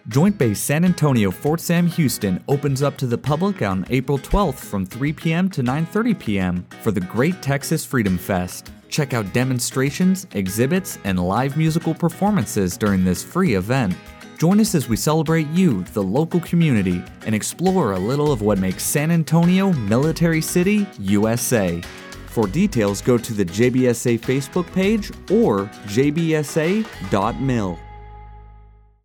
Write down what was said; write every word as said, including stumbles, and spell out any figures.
Joint Base San Antonio Fort Sam Houston opens up to the public on April twelfth from three p.m. to nine thirty p.m. for the Great Texas Freedom Fest. Check out demonstrations, exhibits, and live musical performances during this free event. Join us as we celebrate you, the local community, and explore a little of what makes San Antonio Military City, U S A. For details, go to the J B S A Facebook page or j b s a dot mil.